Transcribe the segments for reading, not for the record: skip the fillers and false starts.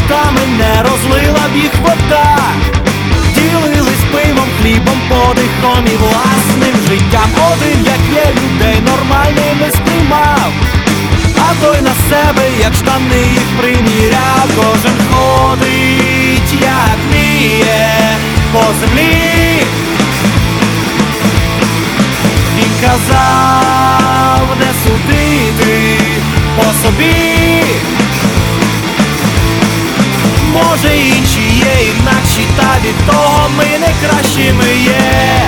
устами не розлила б їх вода. Ділились пивом, хлібом, подихом і власним життям. Один, як є, людей нормальними сприймав, а той на себе, як штани, їх приміряв. Кожен ходить, як вміє, по землі. Він казав не судити по собі. Може, інші є інакші, та від того ми не кращими є.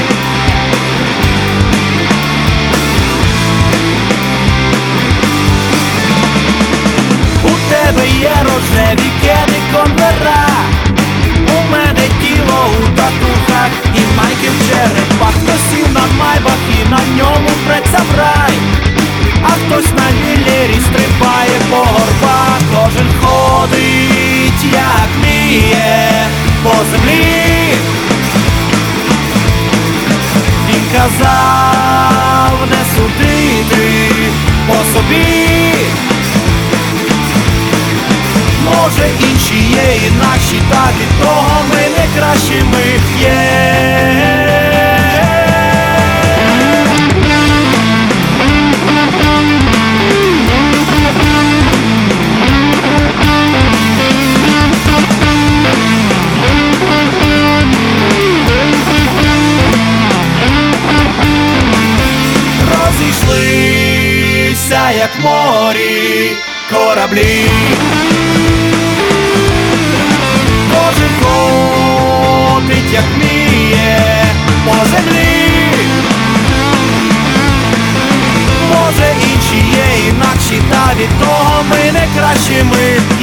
У тебе є рожеві кеди конвера, у мене тіло у татухах і майки в черепах. Хтось сів на майбах і на ньому преться в рай, а хтось на віллері стрибає по горбах. Кожен ходить, як вміє, по землі. Він казав не судити по собі. Може, інші є інакші, та від того ми не кращими є. Розійшлися, як в морі, кораблі. Кожен ходить, як вміє, по землі. Може, інші є інакші, та від того ми не кращими